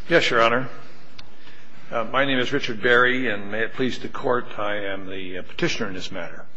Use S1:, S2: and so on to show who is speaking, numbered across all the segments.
S1: Yes, Your Honor. My name is Richard Berry, and may it please the Court, I am the petitioner in this matter.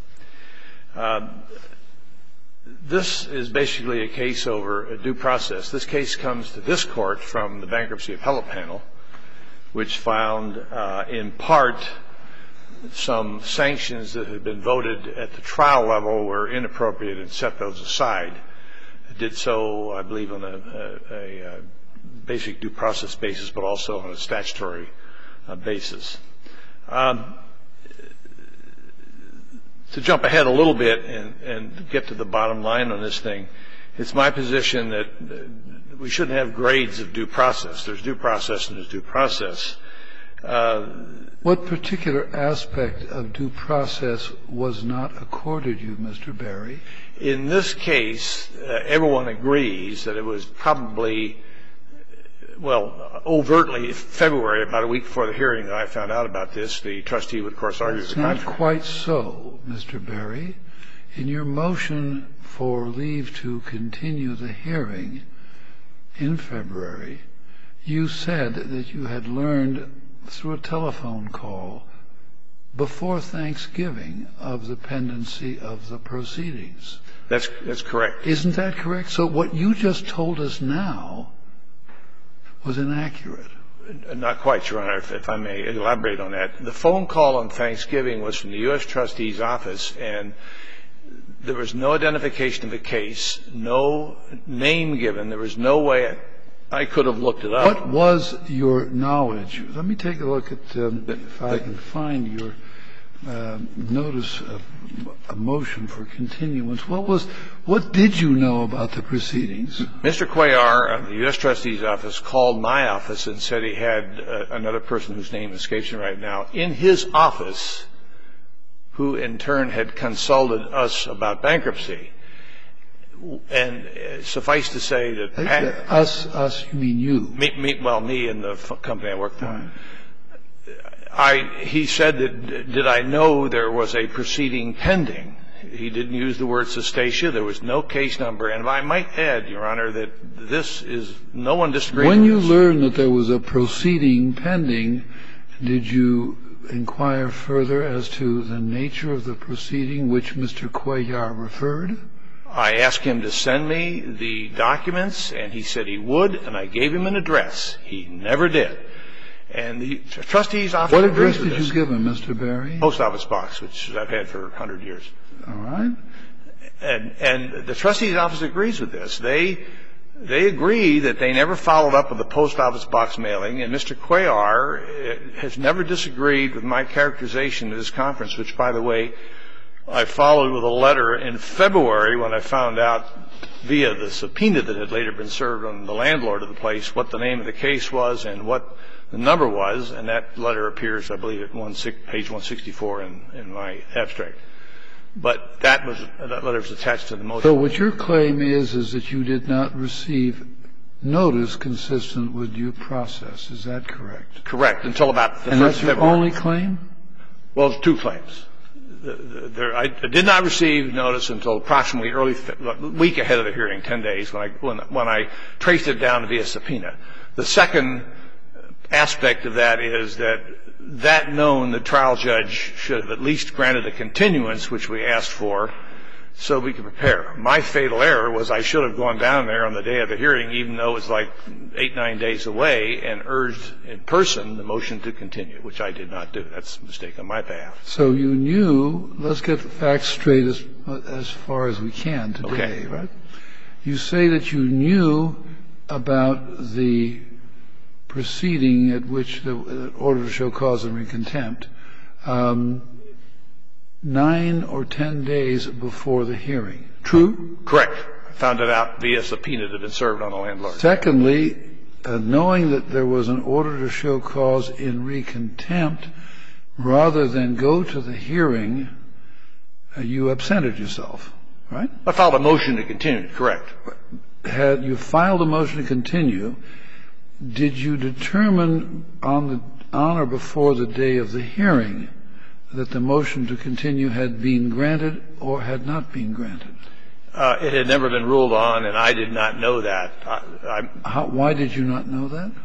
S1: This is basically a case over a due process. This case comes to this Court from the Bankruptcy Appellate Panel, which found in part some sanctions that had been voted at the trial level were inappropriate and set those aside. It did so, I believe, on a basic due process basis, but also on a statutory basis. To jump ahead a little bit and get to the bottom line on this thing, it's my position that we shouldn't have grades of due process. There's due process and there's due process.
S2: What particular aspect of due process was not accorded you, Mr. Berry?
S1: In this case, everyone agrees that it was probably, well, overtly February, about a week before the hearing that I found out about this. The trustee would, of course, argue the contrary.
S2: It's not quite so, Mr. Berry. In your motion for leave to continue the hearing in February, you said that you had learned through a telephone call before Thanksgiving of the pendency of the proceedings.
S1: That's correct.
S2: Isn't that correct? So what you just told us now was inaccurate.
S1: Not quite, Your Honor, if I may elaborate on that. The phone call on Thanksgiving was from the U.S. trustee's office, and there was no identification of the case, no name given. There was no way I could have looked it up.
S2: What was your knowledge? Let me take a look at if I can find your notice of a motion for continuance. What did you know about the proceedings?
S1: Mr. Cuellar of the U.S. trustee's office called my office and said he had another person whose name escapes me right now in his office who in turn had consulted us about bankruptcy. And suffice to say that
S2: us, you mean you?
S1: Me and the company I work for. He said that, did I know there was a proceeding pending? He didn't use the word cestacia. There was no case number. And I might add, Your Honor, that this is no one disagrees with this.
S2: When you learned that there was a proceeding pending, did you inquire further as to the nature of the proceeding which Mr. Cuellar referred?
S1: I asked him to send me the documents, and he said he would, and I gave him an address. He never did. And the trustee's office agrees with this.
S2: What address did you give him, Mr. Berry?
S1: Post office box, which I've had for 100 years.
S2: All right.
S1: And the trustee's office agrees with this. They agree that they never followed up with the post office box mailing, and Mr. Cuellar has never disagreed with my characterization of this conference, which, by the way, I followed with a letter in February when I found out via the subpoena that had later been served on the landlord of the place what the name of the case was and what the number was, and that letter appears, I believe, at page 164 in my abstract. But that letter was attached to the motion.
S2: So what your claim is that you did not receive notice consistent with due process. Is that correct?
S1: Correct, until about the 1st of February.
S2: And that's your only claim?
S1: Well, there's two claims. I did not receive notice until approximately a week ahead of the hearing, 10 days, when I traced it down via subpoena. The second aspect of that is that known, the trial judge should have at least granted a continuance, which we asked for, so we could prepare. My fatal error was I should have gone down there on the day of the hearing, even though it was like 8-9 days away, and urged in person the motion to continue, which I did not do. That's a mistake on my behalf.
S2: So you knew, let's get the facts straight as far as we can today, right? You say that you knew about the proceeding at which the order to show cause and contempt 9 or 10 days before the hearing. True?
S1: Correct. I found it out via subpoena that had been served on the landlord.
S2: Secondly, knowing that there was an order to show cause in contempt, rather than go to the hearing, you absented yourself, right?
S1: I filed a motion to continue. Correct.
S2: Had you filed a motion to continue, did you determine on or before the day of the hearing that the motion to continue had been granted or had not been granted?
S1: It had never been ruled on, and I did not know that.
S2: Why did you not know that?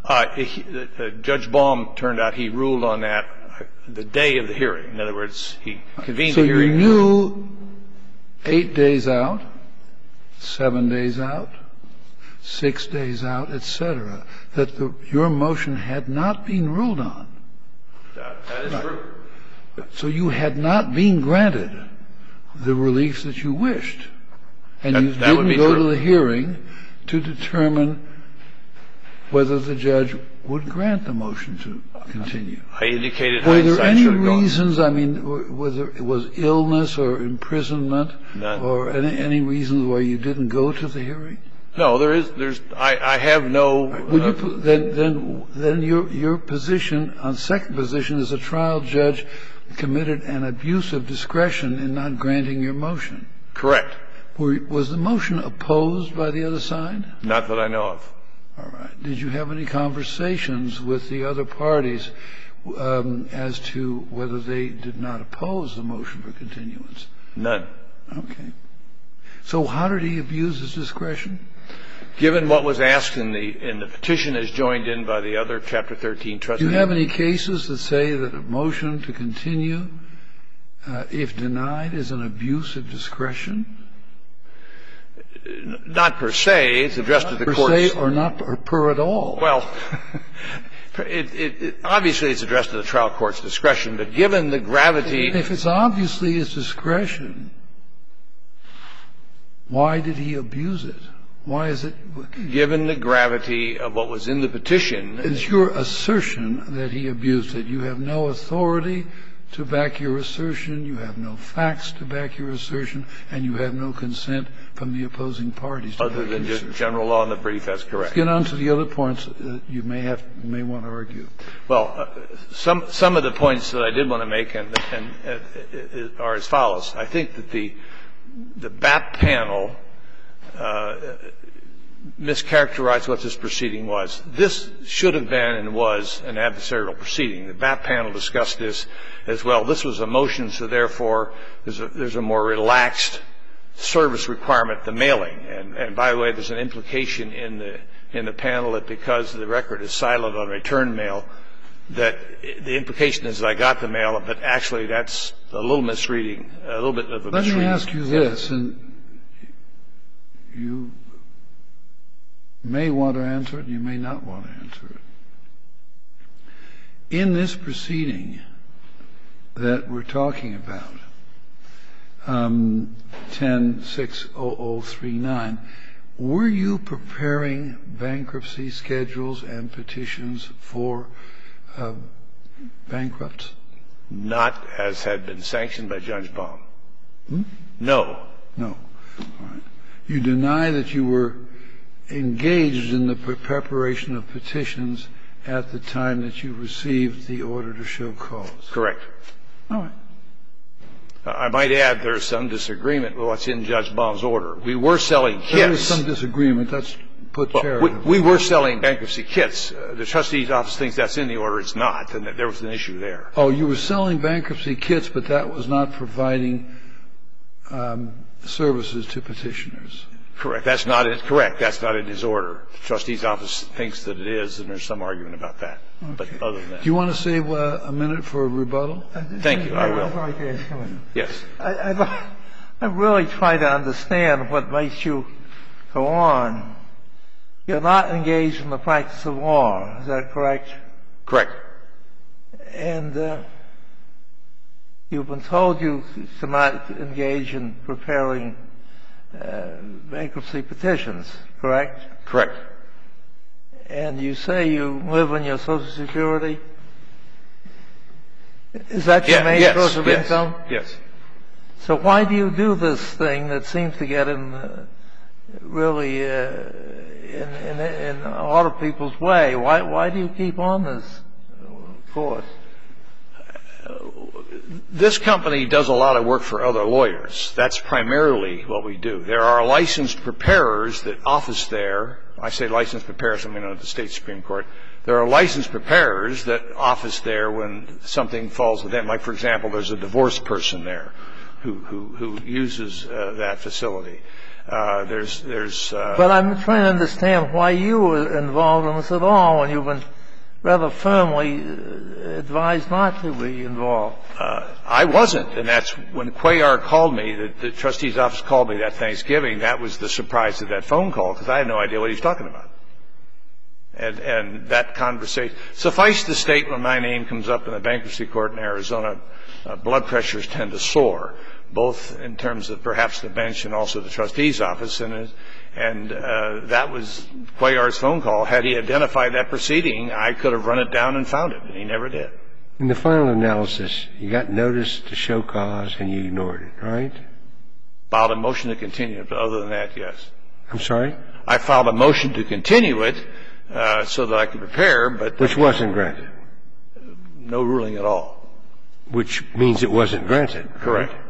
S1: Judge Baum turned out he ruled on that the day of the hearing. In other words, he convened the hearing.
S2: So you knew 8 days out, 7 days out, 6 days out, et cetera, that your motion had not been ruled on.
S1: That is true.
S2: So you had not been granted the relief that you wished. And you didn't go to the hearing to determine whether the judge would grant the motion to continue.
S1: I indicated
S2: Were there any
S1: should have gone.
S2: reasons, I mean, was illness or imprisonment?
S1: None.
S2: Or any reasons why you didn't go to the hearing?
S1: No, I have no.
S2: Then your position, on second position, as a trial judge, committed an abuse of discretion in not granting your motion.
S1: Correct.
S2: Was the motion opposed by the other side?
S1: Not that I know of.
S2: All right. Did you have any conversations with the other parties as to whether they did not oppose the motion for continuance?
S1: None.
S2: Okay. So how did he abuse his discretion?
S1: Given what was asked in the petition as joined in by the other Chapter 13 trustees.
S2: Do you have any cases that say that a motion to continue, if denied, is an abuse of discretion?
S1: Not per se. It's addressed to the courts.
S2: Per se or not per at all?
S1: Well, obviously it's addressed to the trial court's discretion, but given the gravity.
S2: If it's obviously his discretion, why did he abuse it? Why is it?
S1: Given the gravity of what was in the petition.
S2: It's your assertion that he abused it. You have no authority to back your assertion. You have no facts to back your assertion. And you have no consent from the opposing parties to back your assertion.
S1: Other than just general law in the brief, that's correct.
S2: Let's get on to the other points that you may want to argue.
S1: Well, some of the points that I did want to make are as follows. I think that the BAP panel mischaracterized what this proceeding was. This should have been and was an adversarial proceeding. The BAP panel discussed this as well. This was a motion, so therefore there's a more relaxed service requirement, the mailing. And by the way, there's an implication in the panel that because the record is silent on return mail, that the implication is I got the mail, but actually that's a little misreading, a little bit of a misreading.
S2: Let me ask you this, and you may want to answer it, you may not want to answer it. In this proceeding that we're talking about, 10-60039, were you preparing bankruptcy schedules and petitions for bankrupts?
S1: Not as had been sanctioned by Judge Baum. No.
S2: No. All right. You deny that you were engaged in the preparation of petitions at the time that you received the order to show cause.
S1: Correct.
S2: All right.
S1: I might add there's some disagreement with what's in Judge Baum's order. We were selling kits.
S2: There is some disagreement. That's put charitably.
S1: We were selling bankruptcy kits. The trustee's office thinks that's in the order. It's not, and there was an issue there.
S2: Oh, you were selling bankruptcy kits, but that was not providing services to petitioners.
S1: Correct. That's not it. Correct. That's not in his order. The trustee's office thinks that it is, and there's some argument about that. Okay. But other than that.
S2: Do you want to save a minute for a rebuttal?
S1: Thank you. I will. Yes.
S3: I'm really trying to understand what makes you go on. You're not engaged in the practice of law. Is that correct?
S1: Correct.
S3: And you've been told you cannot engage in preparing bankruptcy petitions, correct?
S1: Correct.
S3: And you say you live on your Social Security? Is that your main source of income?
S1: Yes.
S3: So why do you do this thing that seems to get in really in a lot of people's way? Why do you keep on this course?
S1: This company does a lot of work for other lawyers. That's primarily what we do. There are licensed preparers that office there. I say licensed preparers, I mean at the State Supreme Court. There are licensed preparers that office there when something falls with them. Like, for example, there's a divorced person there who uses that facility.
S3: But I'm trying to understand why you were involved in this at all when you've been rather firmly advised not to be involved.
S1: I wasn't, and that's when Cuellar called me, the trustee's office called me that Thanksgiving. That was the surprise of that phone call, because I had no idea what he was talking about. And that conversation, suffice to state, when my name comes up in the bankruptcy court in Arizona, blood pressures tend to soar, both in terms of perhaps the bench and also the trustee's office. And that was Cuellar's phone call. Had he identified that proceeding, I could have run it down and found it, and he never did.
S4: In the final analysis, you got notice to show cause and you ignored it, right?
S1: Filed a motion to continue it, but other than that, yes.
S4: I'm sorry?
S1: I filed a motion to continue it so that I could prepare, but...
S4: Which wasn't granted.
S1: No ruling at all.
S4: Which means it wasn't granted.
S1: Correct.
S4: Right?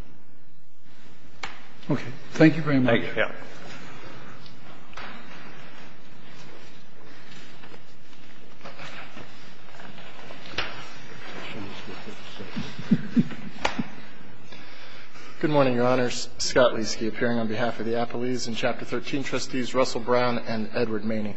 S2: Okay. Thank you very much.
S1: Thank you. Yeah.
S5: Good morning, Your Honors. Scott Leesky, appearing on behalf of the Appellees and Chapter 13 trustees Russell Brown and Edward Maney.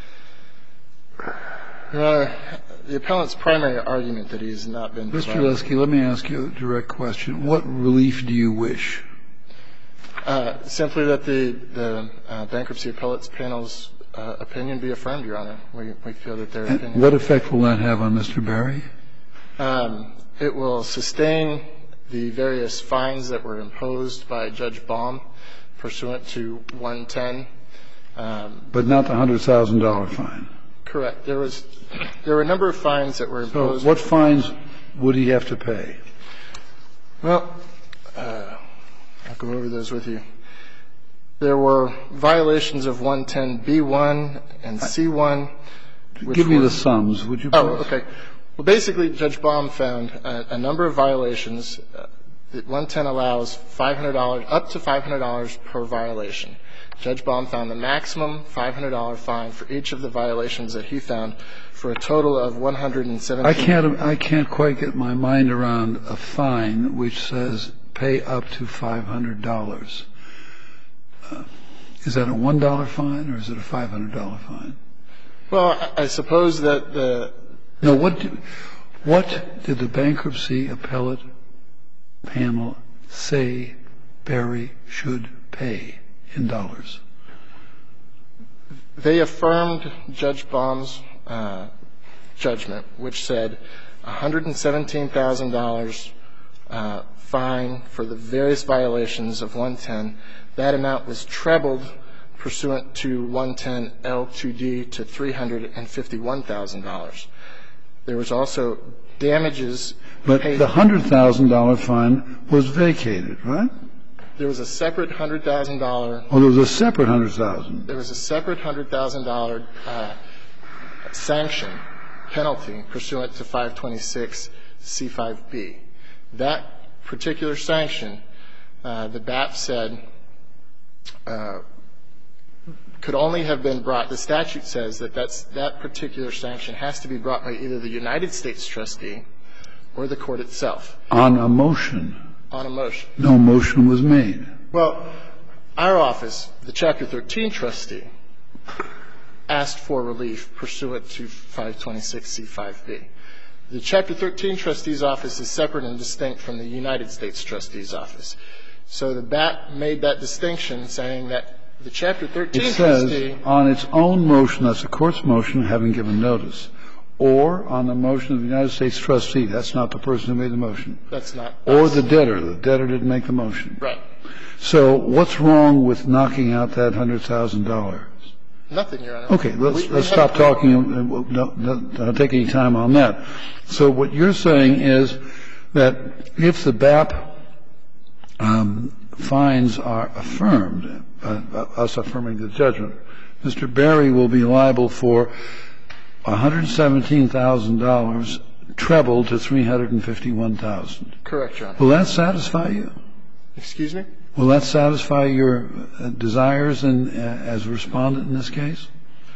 S5: Your Honor, the appellant's primary argument that he has not been provided.
S2: Mr. Leesky, let me ask you a direct question. What relief do you wish?
S5: Simply that the bankruptcy appellate's panel's opinion be affirmed, Your Honor. We feel that their opinion.
S2: What effect will that have on Mr. Berry?
S5: It will sustain the various fines that were imposed by Judge Baum pursuant to 110.
S2: But not the $100,000 fine?
S5: Correct. There were a number of fines that were imposed.
S2: So what fines would he have to pay?
S5: Well, I'll go over those with you. There were violations of 110B1 and C1.
S2: Give me the sums, would you please?
S5: Oh, okay. Well, basically, Judge Baum found a number of violations. That 110 allows $500, up to $500 per violation. Judge Baum found the maximum $500 fine for each of the violations that he found for a total of $117.
S2: I can't quite get my mind around a fine which says pay up to $500. Is that a $1 fine or is it a $500 fine?
S5: Well, I suppose that the
S2: No, what did the bankruptcy appellate panel say Berry should pay in dollars?
S5: They affirmed Judge Baum's judgment, which said $117,000 fine for the various violations of 110. That amount was trebled pursuant to 110L2D to $351,000. There was also damages
S2: But
S5: paid.
S2: the $100,000 fine was vacated, right?
S5: There was a separate $100,000.
S2: Oh, there was a separate $100,000.
S5: There was a separate $100,000 sanction penalty pursuant to 526C5B. That particular sanction, the BAP said, could only have been brought. The statute says that that particular sanction has to be brought by either the United States trustee or the court itself.
S2: On a motion.
S5: On a motion.
S2: No motion was made.
S5: Well, our office, the Chapter 13 trustee, asked for relief pursuant to 526C5B. The Chapter 13 trustee's office is separate and distinct from the United States trustee's office. So the BAP made that distinction, saying that the Chapter 13 trustee.
S2: It says on its own motion, that's the court's motion, having given notice, or on the motion of the United States trustee. That's not the person who made the motion.
S5: That's not.
S2: Or the debtor. The debtor didn't make the motion.
S5: Right.
S2: So what's wrong with knocking out that $100,000?
S5: Nothing, Your Honor.
S2: Okay. Let's stop talking. Don't take any time on that. So what you're saying is that if the BAP fines are affirmed, us affirming the judgment, Mr. Berry will be liable for $117,000 trebled to $351,000.
S5: Correct, Your Honor.
S2: Will that satisfy you?
S5: Excuse me?
S2: Will that satisfy your desires as a respondent in this case?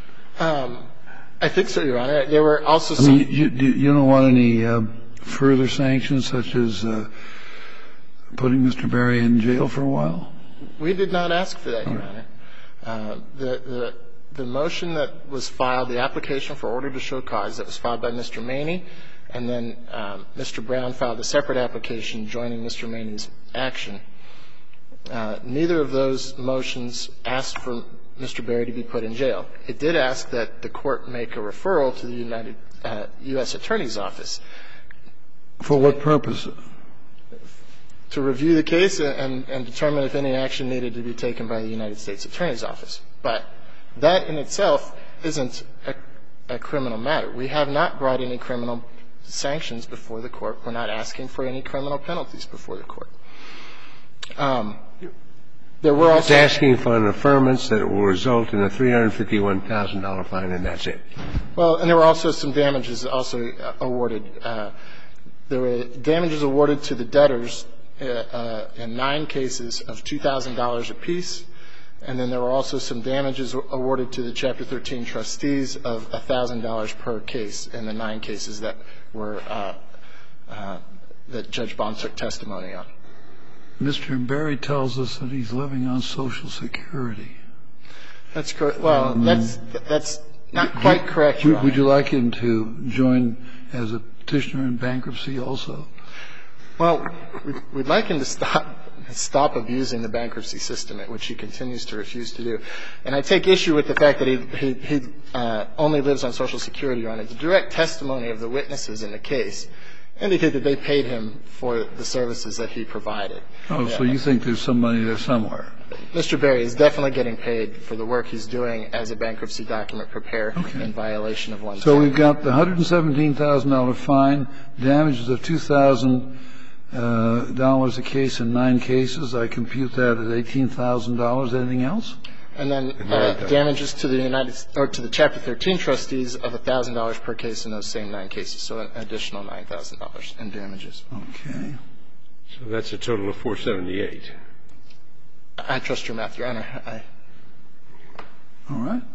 S5: I think so, Your Honor. There were also some.
S2: I mean, you don't want any further sanctions, such as putting Mr. Berry in jail for a while?
S5: We did not ask for that, Your Honor. The motion that was filed, the application for order to show cause that was filed by Mr. Maney, and then Mr. Brown filed a separate application joining Mr. Maney's action. Neither of those motions asked for Mr. Berry to be put in jail. It did ask that the court make a referral to the U.S. Attorney's Office.
S2: For what purpose?
S5: To review the case and determine if any action needed to be taken by the United States Attorney's Office. But that in itself isn't a criminal matter. We have not brought any criminal sanctions before the court. We're not asking for any criminal penalties before the court. There were also
S4: asking for an affirmance that will result in a $351,000 fine, and that's it.
S5: Well, and there were also some damages also awarded. There were damages awarded to the debtors in 9 cases of $2,000 apiece, and then there were also some damages awarded to the Chapter 13 trustees of $1,000 per case in the 9 cases that were that Judge Bond took testimony on.
S2: Mr. Berry tells us that he's living on Social Security.
S5: That's correct. Well, that's not quite correct, Your Honor.
S2: Would you like him to join as a petitioner in bankruptcy also?
S5: Well, we'd like him to stop abusing the bankruptcy system, which he continues to refuse to do. And I take issue with the fact that he only lives on Social Security, Your Honor. The direct testimony of the witnesses in the case indicated that they paid him for the services that he provided.
S2: Oh, so you think there's some money there somewhere?
S5: Mr. Berry is definitely getting paid for the work he's doing as a bankruptcy document preparer in violation of 110.
S2: So we've got the $117,000 fine, damages of $2,000 a case in 9 cases. I compute that at $18,000. Anything else?
S5: And then damages to the Chapter 13 trustees of $1,000 per case in those same 9 cases. So an additional $9,000 in damages.
S2: Okay.
S4: So that's a total of $478.
S5: I trust your math, Your Honor.
S2: All right.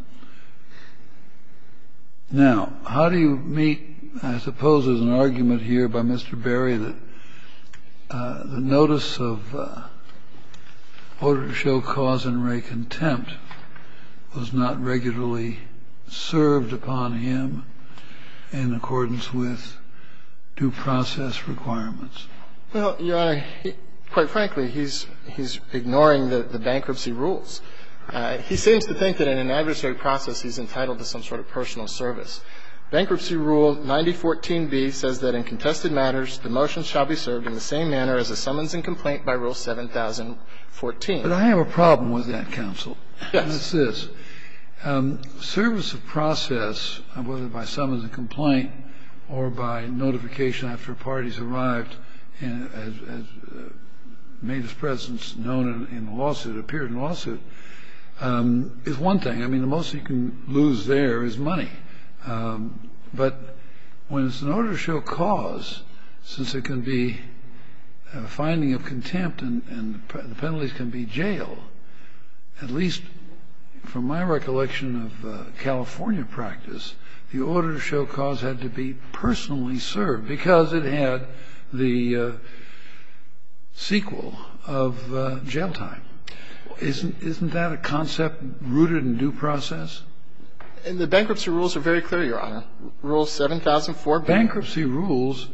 S2: Now, how do you meet, I suppose there's an argument here by Mr. Berry that the notice of order to show cause and re contempt was not regularly served upon him in accordance with due process requirements?
S5: Well, Your Honor, quite frankly, he's ignoring the bankruptcy rules. He seems to think that in an adversary process he's entitled to some sort of personal service. Bankruptcy Rule 9014B says that in contested matters, the motions shall be served in the same manner as a summons and complaint by Rule 7014.
S2: But I have a problem with that, counsel.
S5: Yes.
S2: And it's this. Service of process, whether by summons and complaint or by notification after a party's arrived and has made his presence known in a lawsuit, appeared in a lawsuit, is one thing. I mean, the most you can lose there is money. But when it's an order to show cause, since it can be a finding of contempt and the penalties can be jail, at least from my recollection of California practice, the order to show cause had to be personally served because it had the sequel of jail time. Isn't that a concept rooted in due process?
S5: And the bankruptcy rules are very clear, Your Honor. Rule 7004B.
S2: Bankruptcy rules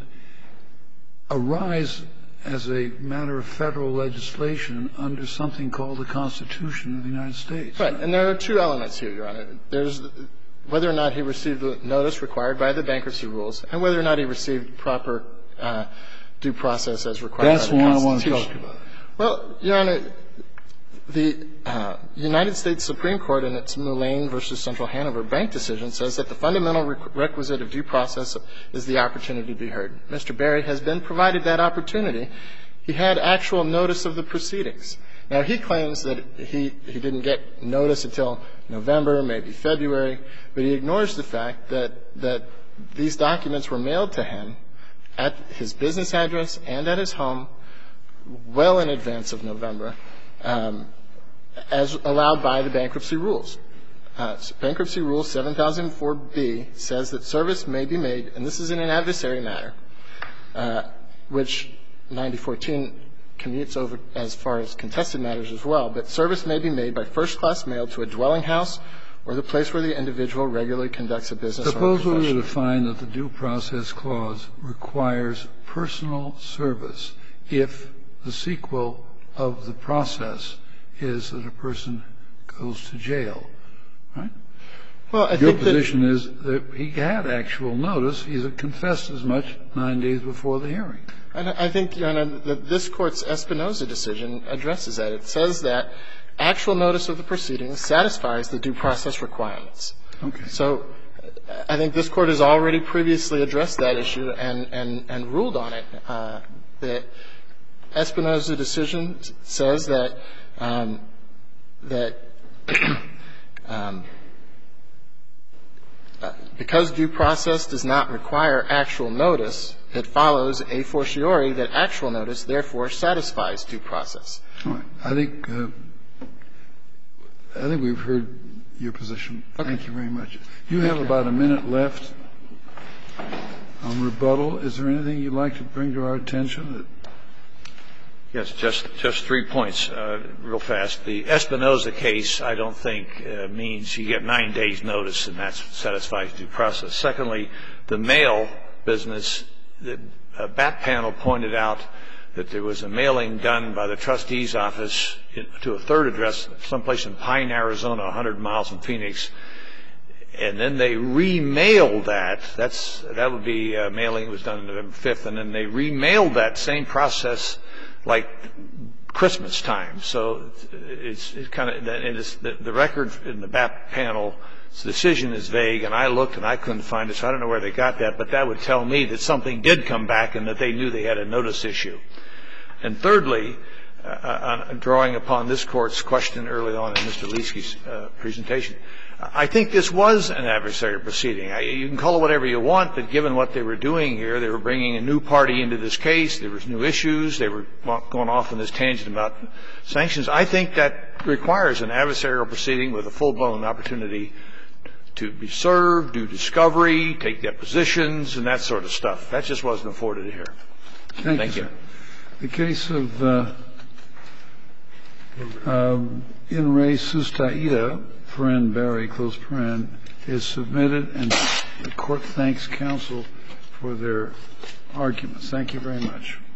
S2: arise as a matter of federal legislation under something called the Constitution of the United States.
S5: Right. And there are 2 elements here, Your Honor. There's whether or not he received the notice required by the bankruptcy rules and whether or not he received proper due process as required by the Constitution.
S2: That's what I want to talk about.
S5: Well, Your Honor, the United States Supreme Court in its Mullane v. Central Hanover Bank decision says that the fundamental requisite of due process is the opportunity to be heard. Mr. Berry has been provided that opportunity. He had actual notice of the proceedings. Now, he claims that he didn't get notice until November, maybe February, but he ignores the fact that these documents were mailed to him at his business address and at his home well in advance of November, as allowed by the bankruptcy rules. Bankruptcy Rule 7004B says that service may be made, and this is in an adversary matter, which 9014 commutes over as far as contested matters as well, but service may be made by first-class mail to a dwelling house or the place where the individual regularly conducts a business or a
S2: Suppose we were
S5: profession.
S2: to find that the due process clause requires personal service if the sequel of the process is that a person goes to jail, right?
S5: Well, I
S2: Your
S5: think
S2: position is that he had actual notice. He confessed as much 9 days before the hearing.
S5: And I think, Your Honor, that this Court's Espinoza decision addresses that. It says that actual notice of the proceedings satisfies the due process requirements.
S2: Okay.
S5: So I think this Court has already previously addressed that issue and ruled on it. The Espinoza decision says that because due process does not require actual notice, it follows a fortiori that actual notice, therefore, satisfies due process.
S2: All right. I think we've heard your position.
S5: Okay.
S2: Thank you very much. You have about a minute left on rebuttal. Is there anything you'd like to bring to our attention?
S1: Yes, just 3 points real fast. The Espinoza case, I don't think, means you get 9 days' notice and that satisfies due process. Secondly, the mail business, the BAP panel pointed out that there was a mailing done by the trustee's office to a third address someplace in Pine, Arizona, 100 miles from Phoenix, and then they remailed that. That would be mailing was done on November 5th, and then they remailed that same process like Christmas time. So it's kind of the record in the BAP panel's decision is vague, and I looked and I couldn't find it, so I don't know where they got that, but that would tell me that something did come back and that they knew they had a notice issue. And thirdly, drawing upon this Court's question early on in Mr. Leesky's presentation, I think this was an adversarial proceeding. You can call it whatever you want, but given what they were doing here, they were bringing a new party into this case. There was new issues. They were going off on this tangent about sanctions. I think that requires an adversarial proceeding with a full-blown opportunity to be served, do discovery, take depositions, and that sort of stuff. That just wasn't afforded here.
S2: Thank you. The case of In Re Sustaida, paren Barry, close paren, is submitted, and the Court thanks counsel for their arguments. Thank you very much.